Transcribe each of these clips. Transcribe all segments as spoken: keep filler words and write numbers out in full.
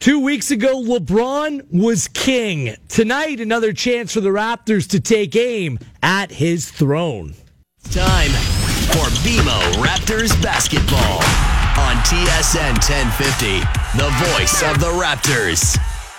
Two weeks ago, LeBron was king. Tonight, another chance for the Raptors to take aim at his throne. Time for B M O Raptors basketball on T S N ten fifty, the voice of the Raptors.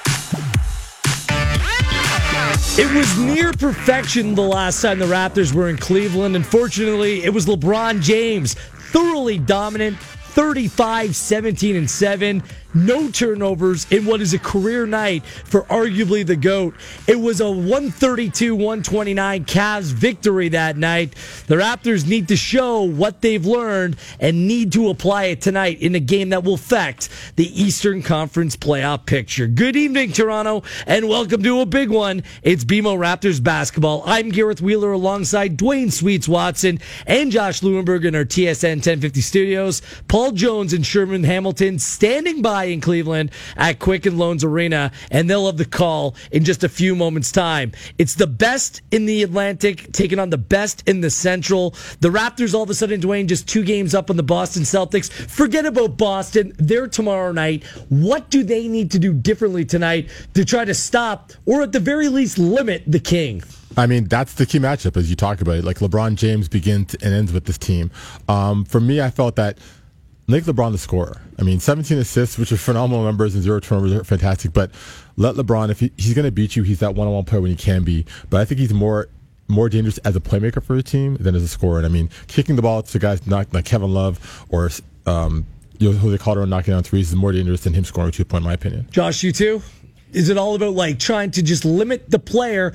It was near perfection the last time the Raptors were in Cleveland. Unfortunately, it was LeBron James, thoroughly dominant, thirty-five, seventeen, and seven. No turnovers in what is a career night for arguably the GOAT. It was a one thirty-two one twenty-nine Cavs victory that night. The Raptors need to show what they've learned and need to apply it tonight in a game that will affect the Eastern Conference playoff picture. Good evening, Toronto, and welcome to a big one. It's B M O Raptors basketball. I'm Gareth Wheeler alongside Dwayne Sweets Watson and Josh Lewinberg in our T S N ten fifty studios. Paul Jones and Sherman Hamilton standing by in Cleveland at Quicken Loans Arena, and they'll have the call in just a few moments' time. It's the best in the Atlantic taking on the best in the Central. The Raptors all of a sudden, Dwayne, just two games up on the Boston Celtics. Forget about Boston. They're tomorrow night. What do they need to do differently tonight to try to stop, or at the very least limit, the King? I mean, that's the key matchup, as you talk about it. Like, LeBron James begins and ends with this team. Um, for me, I felt that make LeBron the scorer. I mean, seventeen assists, which are phenomenal numbers, and zero turnovers are fantastic. But let LeBron, if he, he's going to beat you, he's that one-on-one player when he can be. But I think he's more more dangerous as a playmaker for the team than as a scorer. And I mean, kicking the ball to guys not, like Kevin Love or um, you know, Jose Calderon knocking down threes is more dangerous than him scoring two point, in my opinion. Josh, you too? Is it all about like trying to just limit the player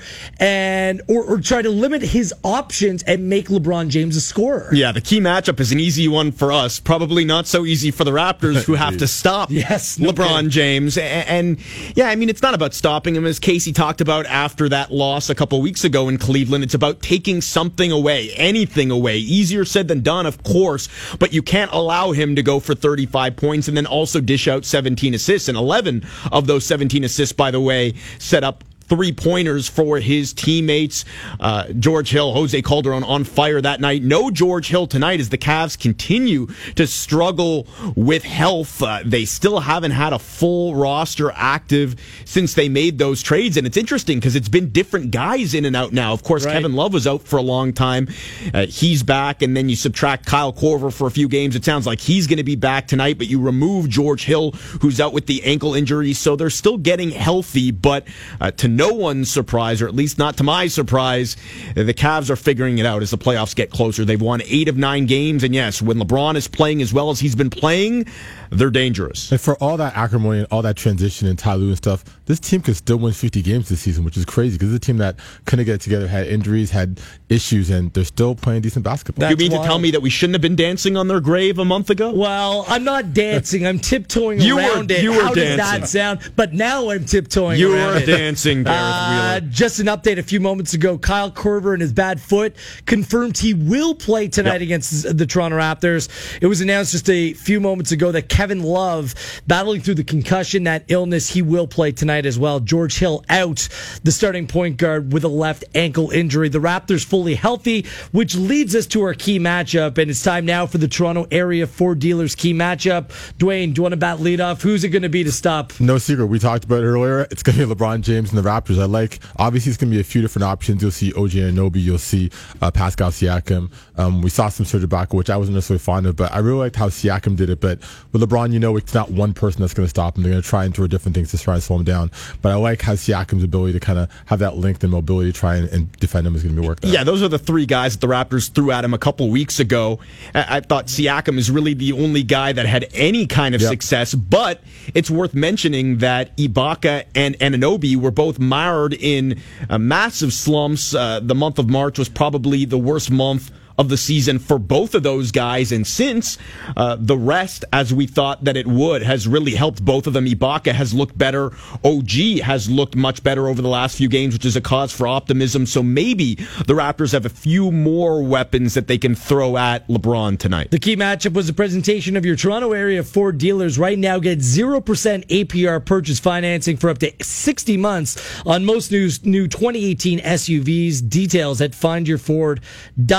and or, or try to limit his options and make LeBron James a scorer? Yeah, the key matchup is an easy one for us. Probably not so easy for the Raptors, who have to stop yes, no LeBron kidding. James. And, and yeah, I mean, it's not about stopping him, as Casey talked about after that loss a couple weeks ago in Cleveland. It's about taking something away, anything away. Easier said than done, of course, but you can't allow him to go for thirty-five points and then also dish out seventeen assists. And eleven of those seventeen assists, by the way, set up three-pointers for his teammates. Uh, George Hill, Jose Calderon on fire that night. No George Hill tonight as the Cavs continue to struggle with health. Uh, they still haven't had a full roster active since they made those trades. And it's interesting because it's been different guys in and out now. Of course, right. Kevin Love was out for a long time. Uh, he's back, and then you subtract Kyle Korver for a few games. It sounds like he's going to be back tonight, but you remove George Hill, who's out with the ankle injury. So they're still getting healthy, but uh, to no one's surprise, or at least not to my surprise, the Cavs are figuring it out as the playoffs get closer. They've won eight of nine games, and yes, when LeBron is playing as well as he's been playing, they're dangerous. And for all that acrimony and all that transition and Ty Lue and stuff, this team could still win fifty games this season, which is crazy because it's a team that couldn't get together, had injuries, had issues, and they're still playing decent basketball. That's you mean wild. to tell me that we shouldn't have been dancing on their grave a month ago? Well, I'm not dancing. I'm tiptoeing you around were, it. You were How dancing. did that sound? But now I'm tiptoeing you around were it. dancing, Gareth uh, Wheeler. Just an update a few moments ago. Kyle Korver and his bad foot confirmed he will play tonight yep. against the Toronto Raptors. It was announced just a few moments ago that Kevin Love, battling through the concussion, that illness, he will play tonight as well. George Hill out, the starting point guard, with a left ankle injury. The Raptors fully healthy, which leads us to our key matchup, and it's time now for the Toronto area Ford dealers key matchup. Dwayne, do you want to bat lead off? Who's it going to be to stop? No secret. We talked about it earlier. It's going to be LeBron James and the Raptors. I like, obviously, it's going to be a few different options. You'll see O G Anunoby. You'll see uh, Pascal Siakam. Um, we saw some Serge Ibaka, which I wasn't necessarily fond of, but I really liked how Siakam did it. But with LeBron, you know, it's not one person that's going to stop him. They're going to try and throw different things to try and slow him down. But I like how Siakam's ability to kind of have that length and mobility to try and, and defend him is going to be worked out. Yeah, those are the three guys that the Raptors threw at him a couple weeks ago. I, I thought Siakam is really the only guy that had any kind of yep. success, but it's worth mentioning that Ibaka and Anunoby were both mired in uh, massive slumps. Uh, the month of March was probably the worst month of the season for both of those guys, and since uh, the rest, as we thought that it would, has really helped both of them. Ibaka has looked better. O G has looked much better over the last few games, which is a cause for optimism. So maybe the Raptors have a few more weapons that they can throw at LeBron tonight. The key matchup was a presentation of your Toronto area Ford dealers. Right now, get zero percent A P R purchase financing for up to sixty months on most new, new twenty eighteen S U Vs. Details at find your ford dot c a.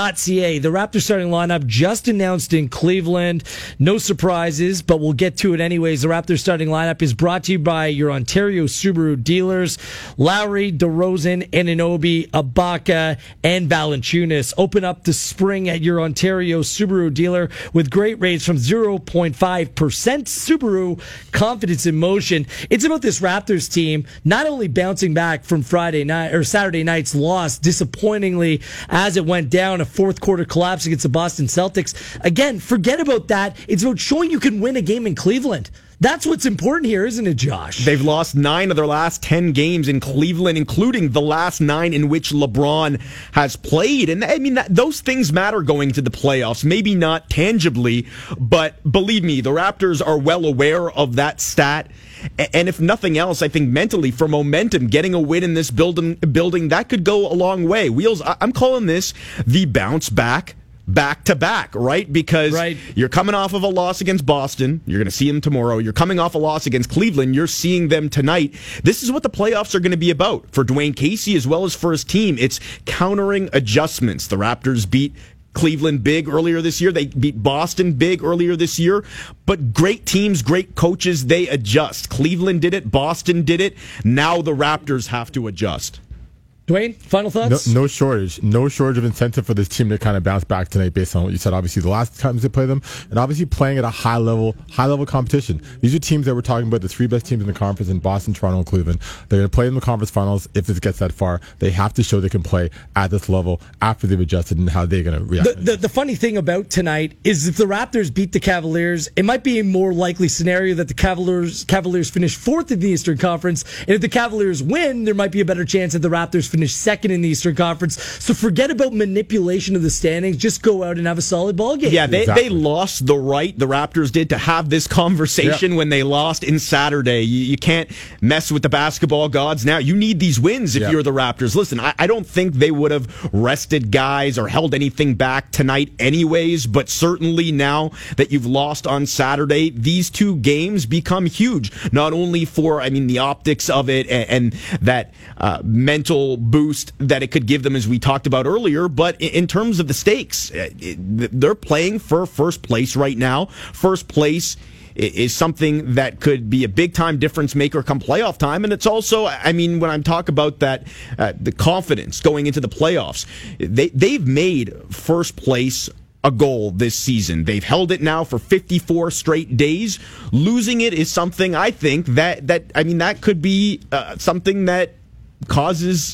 today. The Raptors starting lineup just announced in Cleveland. No surprises, but we'll get to it anyways. The Raptors starting lineup is brought to you by your Ontario Subaru dealers. Lowry, DeRozan, Anunoby, Ibaka, and Valanciunas. Open up the spring at your Ontario Subaru dealer with great rates from zero point five percent. Subaru, confidence in motion. It's about this Raptors team not only bouncing back from Friday night or Saturday night's loss disappointingly as it went down, a fourth quarter collapse against the Boston Celtics. Again, forget about that. It's about showing you can win a game in Cleveland. That's what's important here, isn't it, Josh? They've lost nine of their last ten games in Cleveland, including the last nine in which LeBron has played. And I mean, that, those things matter going to the playoffs. Maybe not tangibly, but believe me, the Raptors are well aware of that stat. And if nothing else, I think mentally, for momentum, getting a win in this building, building that could go a long way. Wheels, I'm calling this the bounce back. Back to back, right? Because right. You're coming off of a loss against Boston. You're going to see them tomorrow. You're coming off a loss against Cleveland. You're seeing them tonight. This is what the playoffs are going to be about for Dwayne Casey as well as for his team. It's countering adjustments. The Raptors beat Cleveland big earlier this year. They beat Boston big earlier this year. But great teams, great coaches, they adjust. Cleveland did it. Boston did it. Now the Raptors have to adjust. Dwayne, final thoughts? No, no shortage. No shortage of incentive for this team to kind of bounce back tonight based on what you said. Obviously, the last times they play them, and obviously playing at a high level, high level competition. These are teams that we're talking about, the three best teams in the conference in Boston, Toronto, and Cleveland. They're going to play in the conference finals if this gets that far. They have to show they can play at this level after they've adjusted and how they're going to react. The, the, the funny thing about tonight is if the Raptors beat the Cavaliers, it might be a more likely scenario that the Cavaliers Cavaliers finish fourth in the Eastern Conference. And if the Cavaliers win, there might be a better chance that the Raptors finish second in the Eastern Conference. So forget about manipulation of the standings. Just go out and have a solid ball game. Yeah, they, exactly. they lost the right, the Raptors did, to have this conversation yep. when they lost in Saturday. You, you can't mess with the basketball gods now. You need these wins if yep. you're the Raptors. Listen, I, I don't think they would have rested guys or held anything back tonight anyways, but certainly now that you've lost on Saturday, these two games become huge. Not only for, I mean, the optics of it and, and that uh, mental boost that it could give them, as we talked about earlier, but in terms of the stakes, they're playing for first place right now. First place is something that could be a big-time difference maker come playoff time, and it's also, I mean, when I'm talking about that, uh, the confidence going into the playoffs, they, they've made first place a goal this season. They've held it now for fifty-four straight days. Losing it is something, I think, that, that I mean, that could be uh, something that causes...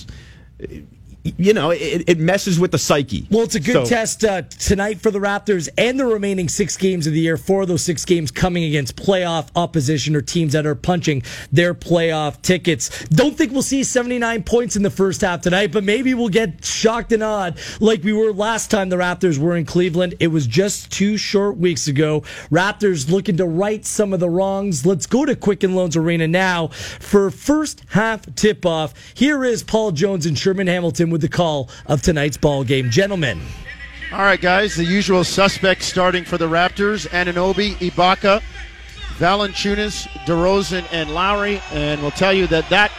You know, it, it messes with the psyche. Well, it's a good so, test uh, tonight for the Raptors and the remaining six games of the year. Four of those six games coming against playoff opposition or teams that are punching their playoff tickets. Don't think we'll see seventy-nine points in the first half tonight, but maybe we'll get shocked and awed like we were last time the Raptors were in Cleveland. It was just two short weeks ago. Raptors looking to right some of the wrongs. Let's go to Quicken Loans Arena now for first half tip-off. Here is Paul Jones and Sherman Hamilton with the call of tonight's ball game. Gentlemen. All right, guys, the usual suspects starting for the Raptors: Anunoby, Ibaka, Valanciunas, DeRozan, and Lowry. And we'll tell you that that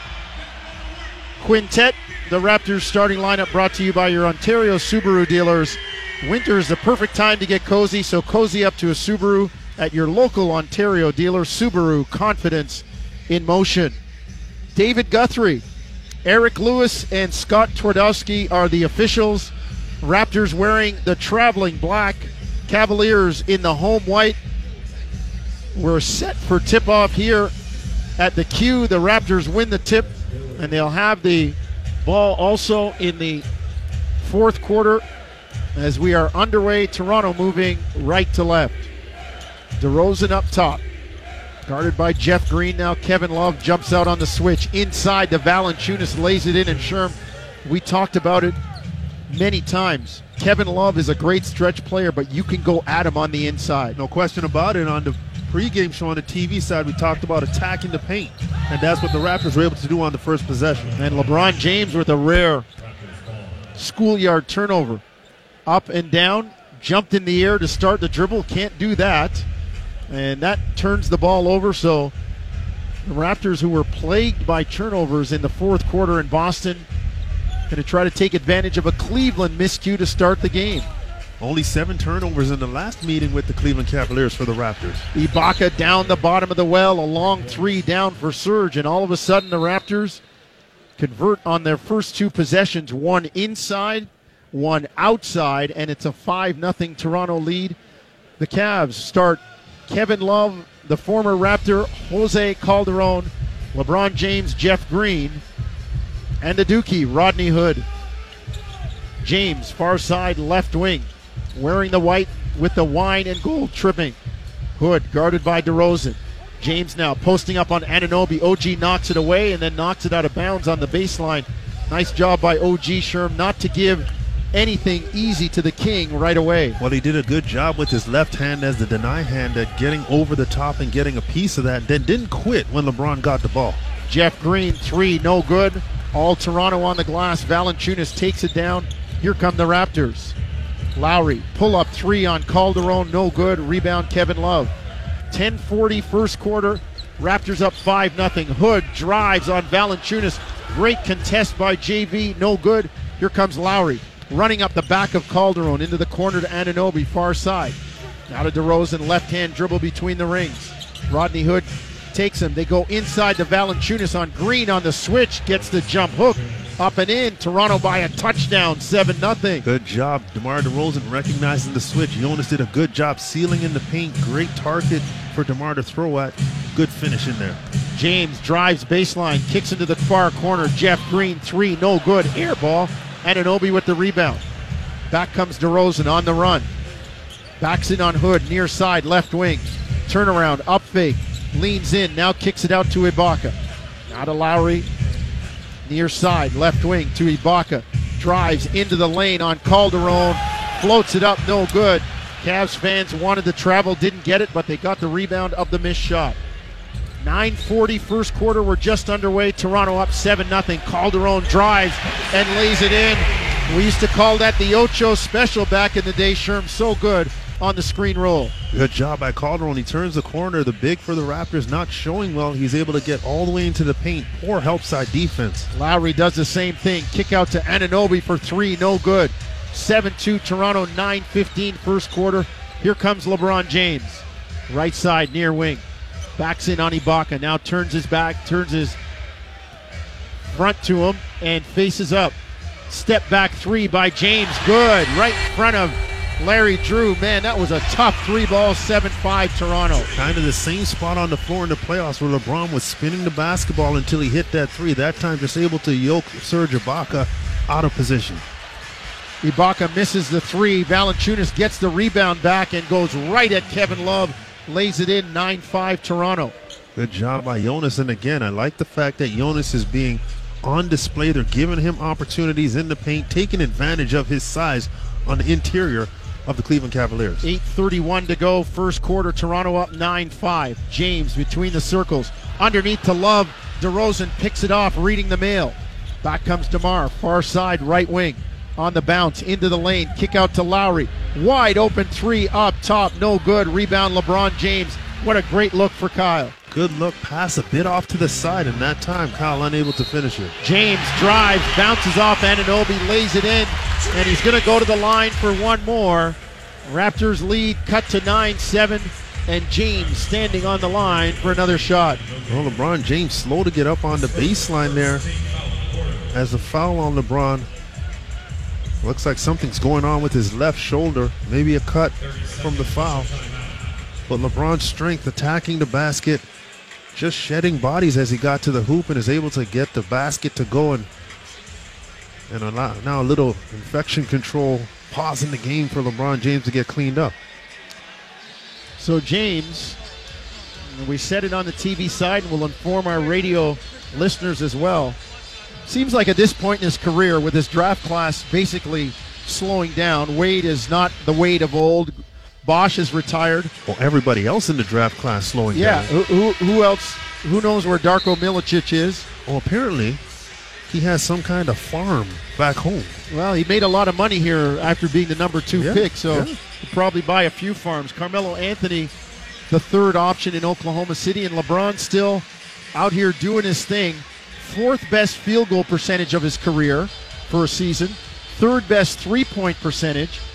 quintet, the Raptors starting lineup, brought to you by your Ontario Subaru dealers. Winter is the perfect time to get cozy, so cozy up to a Subaru at your local Ontario dealer. Subaru, confidence in motion. David Guthrie, Eric Lewis, and Scott Twardowski are the officials. Raptors wearing the traveling black, Cavaliers in the home white. We're set for tip-off here at the Q. The Raptors win the tip, and they'll have the ball also in the fourth quarter as we are underway. Toronto moving right to left. DeRozan up top, guarded by Jeff Green. Now Kevin Love jumps out on the switch. Inside to Valanciunas, lays it in, and Sherm, we talked about it many times. Kevin Love is a great stretch player, but you can go at him on the inside. No question about it. On the pregame show on the T V side, we talked about attacking the paint, and that's what the Raptors were able to do on the first possession. And LeBron James with a rare schoolyard turnover. Up and down, jumped in the air to start the dribble, can't do that. And that turns the ball over, so the Raptors, who were plagued by turnovers in the fourth quarter in Boston, going to try to take advantage of a Cleveland miscue to start the game. Only seven turnovers in the last meeting with the Cleveland Cavaliers for the Raptors. Ibaka down the bottom of the well, a long three down for Serge, and all of a sudden the Raptors convert on their first two possessions, one inside, one outside, and it's a five nothing Toronto lead. The Cavs start Kevin Love, the former Raptor, Jose Calderon, LeBron James, Jeff Green, and the Dookie, Rodney Hood. James, far side left wing, wearing the white with the wine and gold trimming. Hood guarded by DeRozan. James now posting up on Anunoby. O G knocks it away and then knocks it out of bounds on the baseline. Nice job by O G Sherm not to give anything easy to the King right away. Well, he did a good job with his left hand as the deny hand at getting over the top and getting a piece of that, then didn't quit when LeBron got the ball. Jeff Green, three, no good. All Toronto on the glass. Valanciunas takes it down. Here come the Raptors. Lowry, pull up three on Calderon, no good. Rebound Kevin Love. ten forty first quarter. Raptors up five nothing. Hood drives on Valanciunas. Great contest by J V, no good. Here comes Lowry, running up the back of Calderon into the corner to Anunoby, far side. Now to DeRozan, left hand dribble between the rings. Rodney Hood takes him. They go inside to Valanciunas on Green on the switch. Gets the jump hook. Up and in. Toronto by a touchdown, seven nothing. Good job. DeMar DeRozan recognizing the switch. Jonas did a good job sealing in the paint. Great target for DeMar to throw at. Good finish in there. James drives baseline, kicks into the far corner. Jeff Green, three, no good. Air ball. Anunoby with the rebound. Back comes DeRozan on the run. Backs in on Hood, near side, left wing. Turnaround, up fake. Leans in, now kicks it out to Ibaka. Now to Lowry. Near side, left wing to Ibaka. Drives into the lane on Calderon. Floats it up, no good. Cavs fans wanted to travel, didn't get it, but they got the rebound of the missed shot. nine forty first quarter, we're just underway. Toronto up seven nothing. Calderon drives and lays it in. We used to call that the Ocho special back in the day. Sherm so good on the screen roll. Good job by Calderon. He turns the corner. The big for the Raptors not showing well. He's able to get all the way into the paint. Poor help side defense. Lowry does the same thing. Kick out to Anunoby for three, no good. seven two Toronto, nine fifteen first quarter. Here comes LeBron James. Right side, near wing. Backs in on Ibaka. Now turns his back, turns his front to him, and faces up. Step back three by James. Good. Right in front of Larry Drew. Man, that was a tough three ball, seven five Toronto. Kind of the same spot on the floor in the playoffs where LeBron was spinning the basketball until he hit that three. That time just able to yoke Serge Ibaka out of position. Ibaka misses the three. Valanciunas gets the rebound back and goes right at Kevin Love. Lays it in, nine five Toronto. Good job by Jonas. And again, I like the fact that Jonas is being on display. They're giving him opportunities in the paint, taking advantage of his size on the interior of the Cleveland Cavaliers. eight thirty-one to go, first quarter. Toronto up nine five. James between the circles. Underneath to Love. DeRozan picks it off, reading the mail. Back comes DeMar, far side, right wing. On the bounce, into the lane, kick out to Lowry. Wide open three up top, no good. Rebound LeBron James. What a great look for Kyle. Good look, pass a bit off to the side, and that time Kyle unable to finish it. James drives, bounces off Anunoby, lays it in, and he's going to go to the line for one more. Raptors lead cut to nine seven, and James standing on the line for another shot. Well, LeBron James slow to get up on the baseline there as a foul on LeBron. Looks like something's going on with his left shoulder. Maybe a cut from the foul. But LeBron's strength attacking the basket, just shedding bodies as he got to the hoop and is able to get the basket to go. And, and a lot, now a little infection control, pausing the game for LeBron James to get cleaned up. So James, we said it on the T V side and we'll inform our radio listeners as well. Seems like at this point in his career, with his draft class basically slowing down, Wade is not the Wade of old. Bosch is retired. Well, everybody else in the draft class slowing yeah, down. Yeah, who, who else? Who knows where Darko Milicic is? Well, apparently he has some kind of farm back home. Well, he made a lot of money here after being the number two yeah, pick, so yeah. he'll probably buy a few farms. Carmelo Anthony, the third option in Oklahoma City, and LeBron still out here doing his thing. Fourth best field goal percentage of his career for a season. Third best three-point percentage.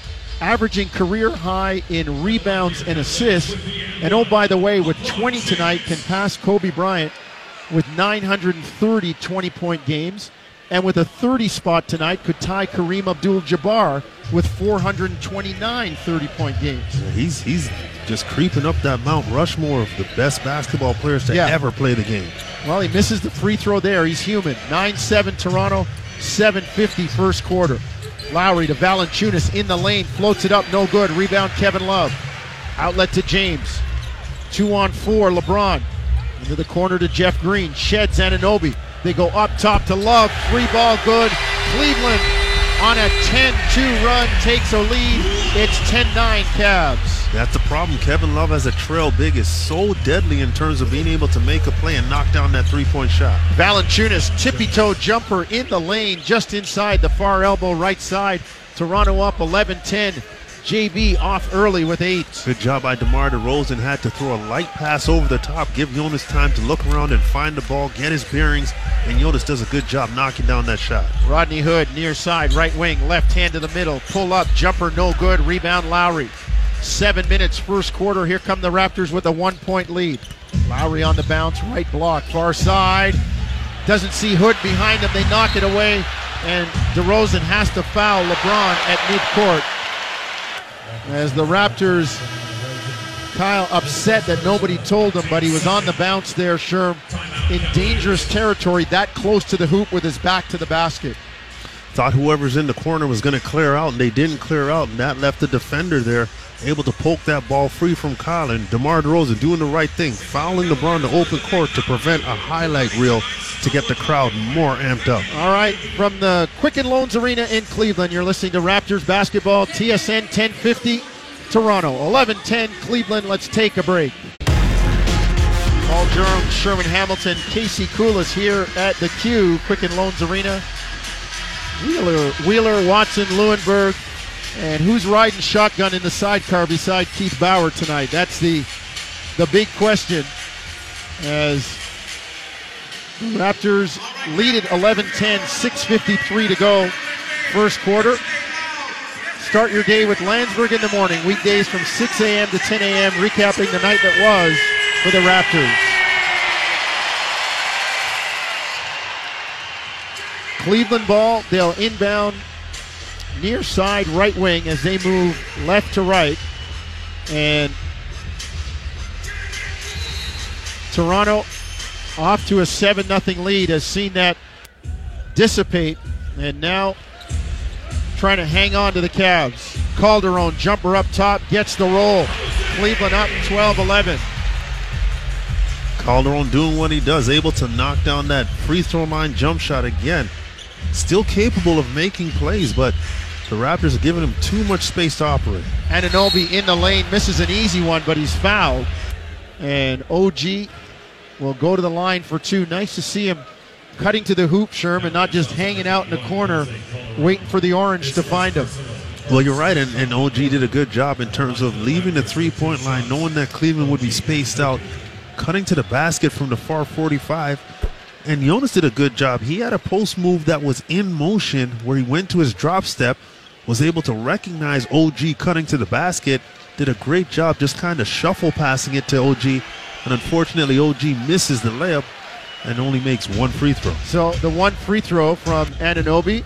averaging career high in rebounds and assists. And oh, by the way, with twenty tonight, can pass Kobe Bryant with nine hundred thirty twenty-point games. And with a thirty spot tonight, could tie Kareem Abdul-Jabbar with four hundred twenty-nine thirty-point games. Yeah, he's he's just creeping up that Mount Rushmore of the best basketball players to Yeah. ever play the game. Well, he misses the free throw there. He's human. nine seven Toronto, seven fifty first quarter. Lowry to Valanciunas in the lane, floats it up, no good. Rebound Kevin Love. Outlet to James. Two on four, LeBron. Into the corner to Jeff Green. Sheds Anunoby. They go up top to Love. Three ball good. Cleveland on a ten two run takes a lead. It's ten nine Cavs. That's the problem. Kevin Love as a trail big is so deadly in terms of being able to make a play and knock down that three-point shot. Valanciunas tippy-toe jumper in the lane just inside the far elbow right side. Toronto up eleven ten. J B off early with eight. Good job by DeMar DeRozan. Had to throw a light pass over the top, give Jonas time to look around and find the ball, get his bearings, and Jonas does a good job knocking down that shot. Rodney Hood near side, right wing, left hand to the middle, pull up, jumper no good, rebound Lowry. Seven minutes first quarter, here come the Raptors with a one point lead. Lowry on the bounce, right block, far side, doesn't see Hood behind him, they knock it away, and DeRozan has to foul LeBron at midcourt. As the Raptors, Kyle upset that nobody told him, but he was on the bounce there, Sherm, in dangerous territory, that close to the hoop with his back to the basket. Thought whoever's in the corner was going to clear out, and they didn't clear out, and that left the defender there able to poke that ball free from Kyle. And DeMar DeRozan doing the right thing, fouling LeBron to open court to prevent a highlight reel to get the crowd more amped up. All right, from the Quicken Loans Arena in Cleveland, you're listening to Raptors basketball, T S N ten fifty, Toronto, eleven ten Cleveland. Let's take a break. Paul Durham, Sherman Hamilton, Casey Koulis here at the Q, Quicken Loans Arena. Wheeler, Wheeler, Watson, Lewinberg, and who's riding shotgun in the sidecar beside Keith Bauer tonight? That's the the big question, as Raptors lead it eleven ten, six fifty-three to go, first quarter. Start your day with Landsberg in the morning, weekdays from six a.m. to ten a.m., recapping the night that was for the Raptors. Cleveland ball, they'll inbound near side right wing as they move left to right. And Toronto off to a seven nothing lead, has seen that dissipate, and now trying to hang on to the Cavs. Calderon, jumper up top, gets the roll. Cleveland up twelve eleven. Calderon doing what he does, able to knock down that free throw line jump shot again. Still capable of making plays, but the Raptors are giving him too much space to operate. Anunoby in the lane, misses an easy one, but he's fouled. And O G will go to the line for two. Nice to see him cutting to the hoop, Sherman, not just hanging out in the corner, waiting for the orange to find him. Well, you're right, and, and O G did a good job in terms of leaving the three-point line, knowing that Cleveland would be spaced out, cutting to the basket from the far forty-five. And Jonas did a good job. He had a post move that was in motion where he went to his drop step, was able to recognize O G cutting to the basket, did a great job just kind of shuffle passing it to O G. And unfortunately, O G misses the layup and only makes one free throw. So the one free throw from Anunoby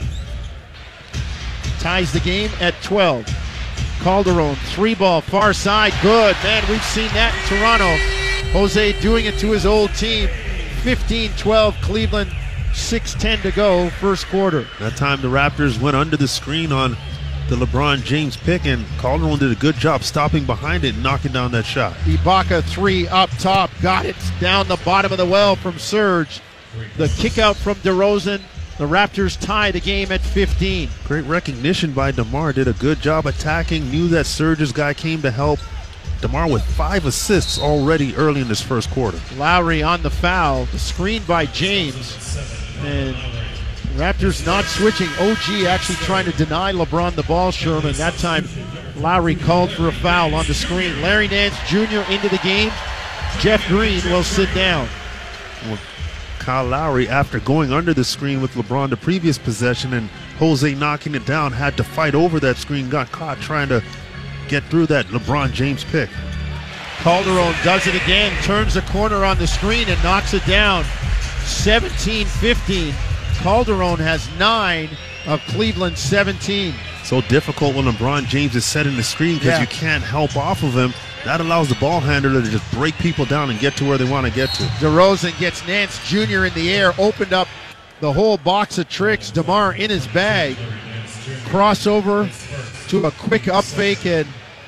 ties the game at twelve. Calderon, three ball, far side, good. Man, we've seen that in Toronto. Jose doing it to his old team. fifteen twelve Cleveland, six ten to go, first quarter. That time the Raptors went under the screen on the LeBron James pick, and Calderon did a good job stopping behind it and knocking down that shot. Ibaka, three up top, got it down the bottom of the well from Serge. The kick out from DeRozan. The Raptors tie the game at fifteen. Great recognition by DeMar. Did a good job attacking. Knew that Serge's guy came to help. DeMar with five assists already early in this first quarter. Lowry on the foul. The screen by James. And Raptors not switching. O G actually trying to deny LeBron the ball, Sherman. That time Lowry called for a foul on the screen. Larry Nance Junior into the game. Jeff Green will sit down. Well, Kyle Lowry, after going under the screen with LeBron the previous possession and Jose knocking it down, had to fight over that screen, got caught trying to get through that LeBron James pick. Calderon does it again, turns the corner on the screen and knocks it down. seventeen fifteen. Calderon has nine of Cleveland's seventeen. So difficult when LeBron James is setting the screen because Yeah. you can't help off of him. That allows the ball handler to just break people down and get to where they want to get to. DeRozan gets Nance Junior in the air, opened up the whole box of tricks. DeMar in his bag. Crossover to a quick up fake, and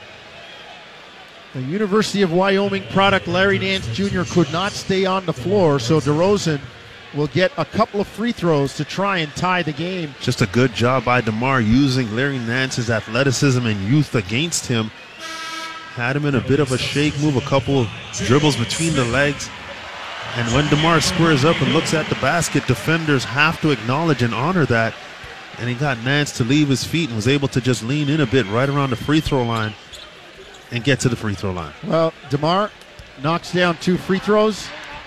the University of Wyoming product Larry Nance Junior could not stay on the floor, so DeRozan will get a couple of free throws to try and tie the game. Just a good job by DeMar using Larry Nance's athleticism and youth against him. Had him in a bit of a shake move, a couple of dribbles between the legs. And when DeMar squares up and looks at the basket, defenders have to acknowledge and honor that. And he got Nance to leave his feet and was able to just lean in a bit right around the free throw line and get to the free throw line. Well, DeMar knocks down two free throws.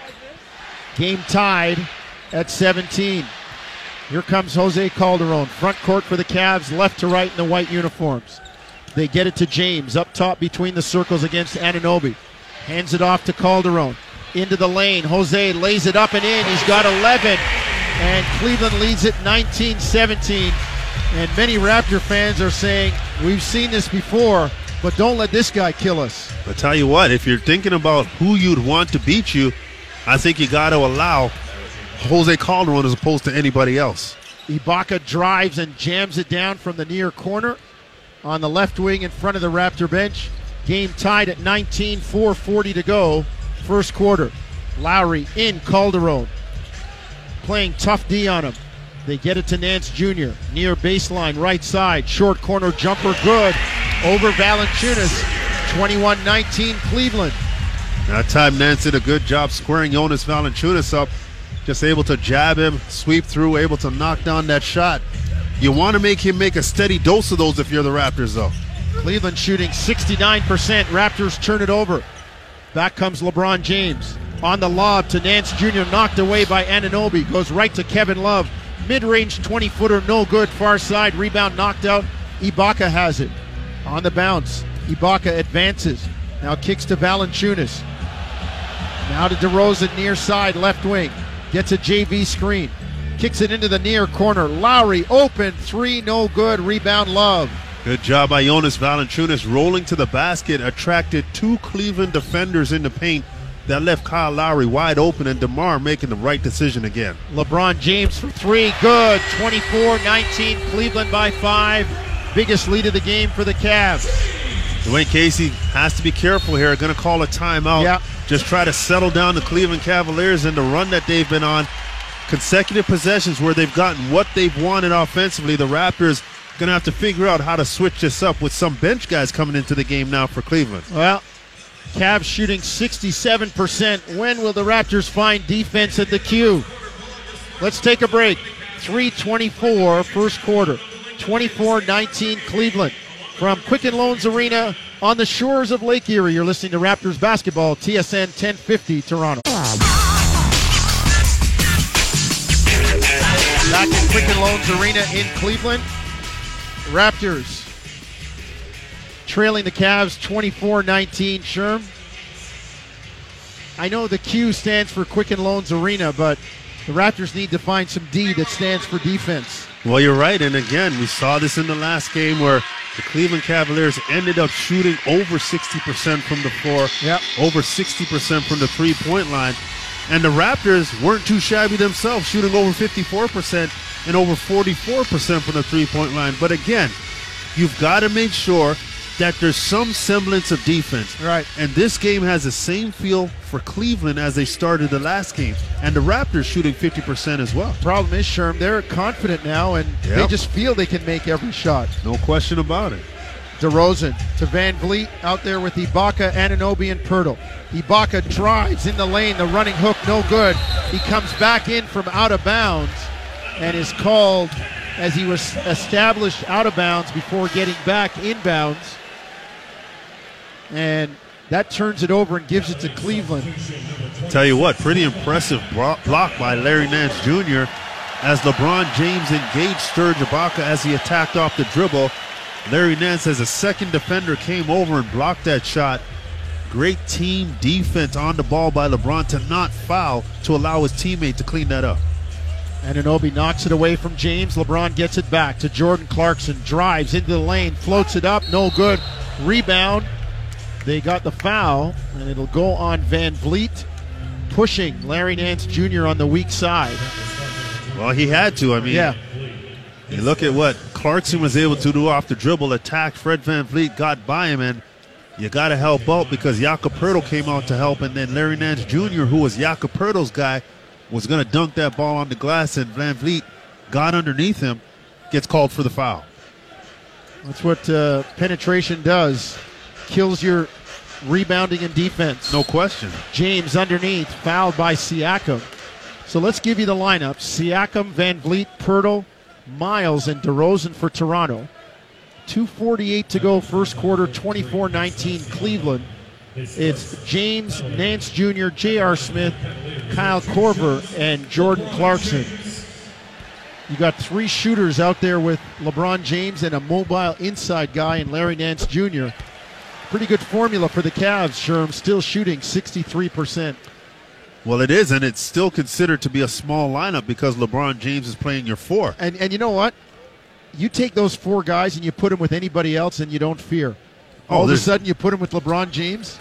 Game tied at seventeen. Here comes Jose Calderon. Front court for the Cavs, left to right in the white uniforms. They get it to James, up top between the circles against Anunoby. Hands it off to Calderon. Into the lane. Jose lays it up and in. He's got eleven. And Cleveland leads it nineteen seventeen. And many Raptor fans are saying, we've seen this before, but don't let this guy kill us. I tell you what, if you're thinking about who you'd want to beat you, I think you got to allow Jose Calderon as opposed to anybody else. Ibaka drives and jams it down from the near corner on the left wing in front of the Raptor bench. Game tied at nineteen, four forty to go. First quarter. Lowry in, Calderon playing tough D on him. They get it to Nance Junior Near baseline, right side. Short corner jumper, good. Over Valanciunas. twenty-one nineteen Cleveland. That time Nance did a good job squaring Jonas Valanciunas up. Just able to jab him, sweep through, able to knock down that shot. You want to make him make a steady dose of those if you're the Raptors, though. Cleveland shooting sixty-nine percent. Raptors turn it over. Back comes LeBron James. On the lob to Nance Junior Knocked away by Anunoby. Goes right to Kevin Love. Mid-range twenty-footer, no good. Far side, rebound knocked out. Ibaka has it. On the bounce, Ibaka advances. Now kicks to Valanciunas. Now to DeRozan, near side, left wing. Gets a J V screen. Kicks it into the near corner. Lowry open, three, no good. Rebound Love. Good job by Jonas Valanciunas rolling to the basket, attracted two Cleveland defenders in the paint. That left Kyle Lowry wide open, and DeMar making the right decision again. LeBron James for three, good. twenty-four nineteen, Cleveland by five. Biggest lead of the game for the Cavs. Dwayne Casey has to be careful here. Going to call a timeout. Yeah. Just try to settle down the Cleveland Cavaliers and the run that they've been on. Consecutive possessions where they've gotten what they've wanted offensively. The Raptors going to have to figure out how to switch this up with some bench guys coming into the game now for Cleveland. Well, Cavs shooting sixty-seven percent. When will the Raptors find defense at the Q? Let's take a break. three twenty-four first quarter. twenty-four nineteen Cleveland. From Quicken Loans Arena on the shores of Lake Erie, you're listening to Raptors basketball, T S N ten fifty Toronto. Back at Quicken Loans Arena in Cleveland. Raptors trailing the Cavs twenty-four nineteen. Sherm, I know the Q stands for Quicken Loans Arena, but the Raptors need to find some D that stands for defense. Well, you're right. And again, we saw this in the last game where the Cleveland Cavaliers ended up shooting over sixty percent from the floor, Yep. over sixty percent from the three-point line. And the Raptors weren't too shabby themselves, shooting over fifty-four percent and over forty-four percent from the three-point line. But again, you've got to make sure that there's some semblance of defense. Right. And this game has the same feel for Cleveland as they started the last game. And the Raptors shooting fifty percent as well. Problem is, Sherm, they're confident now, and they Yep. just feel they can make every shot. No question about it. DeRozan to Van Vliet out there with Ibaka, Anunoby, and Pirtle. Ibaka drives in the lane, the running hook, no good. He comes back in from out of bounds and is called as he was established out of bounds before getting back inbounds. And That turns it over and gives it to Cleveland. Tell you what, pretty impressive block by Larry Nance Junior as LeBron James engaged Serge Ibaka as he attacked off the dribble. Larry Nance, as a second defender, came over and blocked that shot. Great team defense on the ball by LeBron to not foul to allow his teammate to clean that up. Anunoby knocks it away from James. LeBron gets it back to Jordan Clarkson. Drives into the lane, floats it up, no good. Rebound. They got the foul, and it'll go on Van Vliet, pushing Larry Nance Junior on the weak side. Well, he had to. I mean, yeah. You look at what Clarkson was able to do off the dribble, attack. Fred Van Vliet got by him, and you got to help out because Jakob Poeltl came out to help, and then Larry Nance Junior, who was Jakob Poeltl's guy, was going to dunk that ball on the glass, and Van Vliet got underneath him, gets called for the foul. That's what uh, penetration does. Kills your rebounding and defense. No question. James underneath, fouled by Siakam. So let's give you the lineup. Siakam, Van Vliet, Poeltl, Miles, and DeRozan for Toronto. two forty-eight to go, first quarter, twenty-four nineteen Cleveland. It's James, Nance Junior, J R. Smith, Kyle Korver, and Jordan Clarkson. You got three shooters out there with LeBron James and a mobile inside guy in Larry Nance Junior Pretty good formula for the Cavs, Sherm, still shooting sixty-three percent. Well, it is, and it's still considered to be a small lineup because LeBron James is playing your four. And and you know what? You take those four guys and you put them with anybody else and you don't fear. All oh, of a sudden you put them with LeBron James,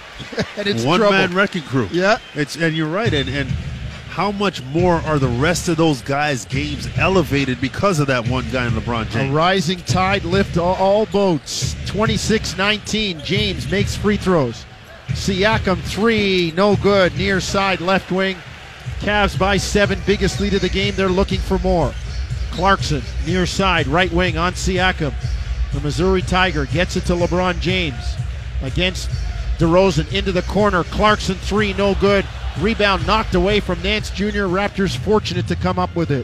and it's one trouble. man wrecking crew. Yeah, it's and you're right. And and how much more are the rest of those guys' games elevated because of that one guy in LeBron James? A rising tide lift all, all boats. twenty-six nineteen. James makes free throws. Siakam three, no good. Near side left wing. Cavs by seven, biggest lead of the game. They're looking for more. Clarkson near side right wing on Siakam. The Missouri Tiger gets it to LeBron James against DeRozan into the corner. Clarkson three, no good. Rebound knocked away from Nance Junior Raptors fortunate to come up with it.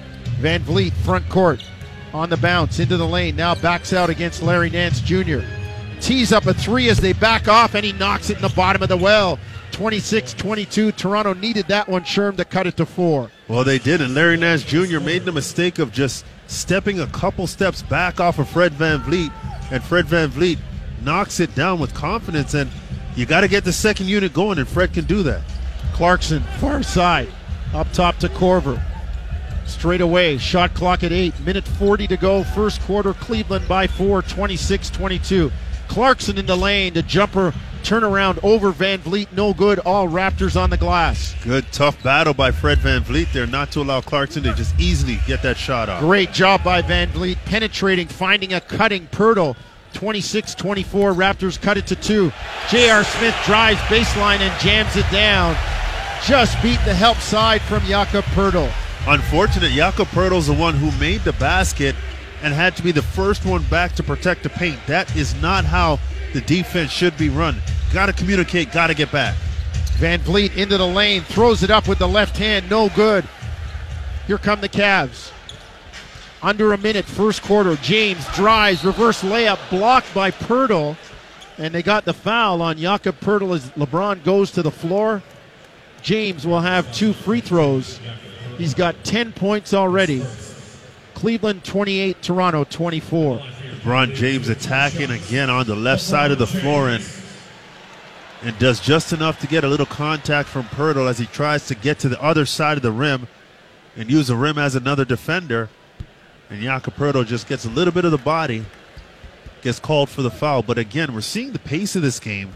Van Vliet front court on the bounce into the lane. Now backs out against Larry Nance Junior Tees up a three as they back off, and he knocks it in the bottom of the well. twenty-six twenty-two. Toronto needed that one, Sherm, to cut it to four. Well, they did, and Larry Nance Junior made the mistake of just stepping a couple steps back off of Fred Van Vliet, and Fred Van Vliet knocks it down with confidence, and you got to get the second unit going, and Fred can do that. Clarkson, far side, up top to Korver. Straight away, shot clock at eight, minute forty to go, first quarter, Cleveland by four, twenty-six twenty-two. Clarkson in the lane, the jumper turnaround over Van Vliet, no good, all Raptors on the glass. Good, tough battle by Fred Van Vliet there, not to allow Clarkson to just easily get that shot off. Great job by Van Vliet, penetrating, finding a cutting Poeltl. twenty-six twenty-four, Raptors cut it to two. J R. Smith drives baseline and jams it down. Just beat the help side from Jakob Poeltl. Unfortunate, Jakob Poeltl's the one who made the basket and had to be the first one back to protect the paint. That is not how the defense should be run. Got to communicate, got to get back. Van Vliet into the lane, throws it up with the left hand, no good. Here come the Cavs. Under a minute, first quarter. James drives, reverse layup, blocked by Poeltl, and they got the foul on Jakob Poeltl as LeBron goes to the floor. James will have two free throws. He's got ten points already. Cleveland twenty-eight, Toronto twenty-four. LeBron James attacking again on the left side of the floor and and does just enough to get a little contact from Poeltl as he tries to get to the other side of the rim and use the rim as another defender. And Jakob Poeltl just gets a little bit of the body, gets called for the foul. But again, we're seeing the pace of this game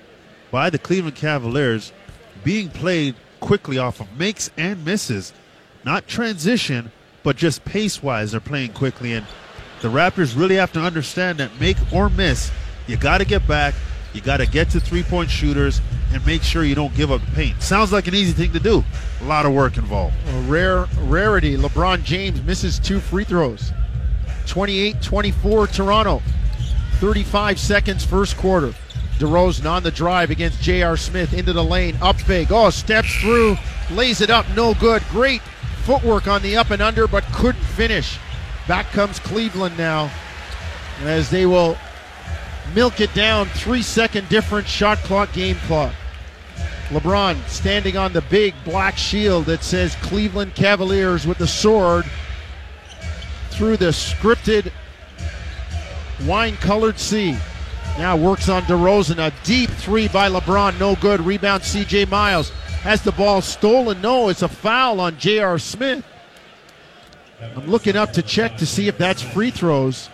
by the Cleveland Cavaliers being played quickly off of makes and misses. Not transition, but just pace-wise, they're playing quickly. And the Raptors really have to understand that make or miss, you got to get back, you got to get to three-point shooters, and make sure you don't give up the paint. Sounds like an easy thing to do. A lot of work involved. A rare rarity. LeBron James misses two free throws. twenty-eight twenty-four Toronto. thirty-five seconds first quarter. DeRozan on the drive against J R. Smith into the lane. Up fake. Oh, steps through. Lays it up. No good. Great footwork on the up and under, but couldn't finish. Back comes Cleveland now as they will milk it down. Three-second difference, shot clock, game clock. LeBron standing on the big black shield that says Cleveland Cavaliers with the sword through the scripted wine-colored sea. Now works on DeRozan. A deep three by LeBron. No good. Rebound C J Miles. Has the ball stolen? No, it's a foul on J R. Smith. I'm looking up to check to see if that's free throws.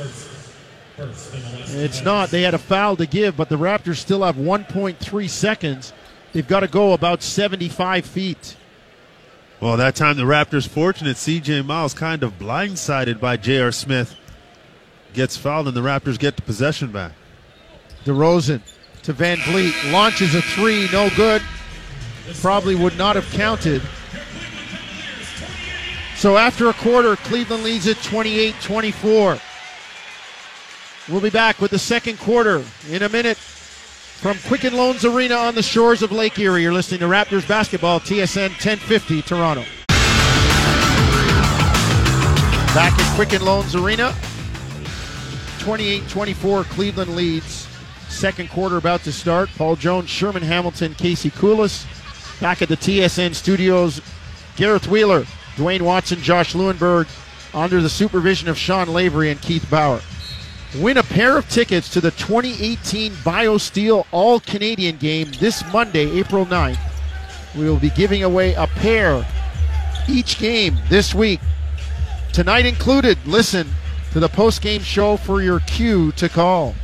It's not. They had a foul to give, but the Raptors still have one point three seconds. They've got to go about seventy-five feet. Well, that time the Raptors fortunate. C J Miles kind of blindsided by J R. Smith. Gets fouled and the Raptors get the possession back. DeRozan to Van Vliet. Launches a three. No good. Probably would not have counted. So after a quarter, Cleveland leads it twenty-eight twenty-four. We'll be back with the second quarter in a minute from Quicken Loans Arena on the shores of Lake Erie. You're listening to Raptors Basketball, T S N ten fifty, Toronto. Back at Quicken Loans Arena, twenty-eight twenty-four, Cleveland leads. Second quarter about to start. Paul Jones, Sherman Hamilton, Casey Koulis. Back at the T S N studios, Gareth Wheeler, Dwayne Watson, Josh Lewenberg, under the supervision of Sean Lavery and Keith Bauer. Win a pair of tickets to the twenty eighteen BioSteel All-Canadian game this Monday, April ninth. We will be giving away a pair each game this week. Tonight included, listen to the post-game show for your cue to call.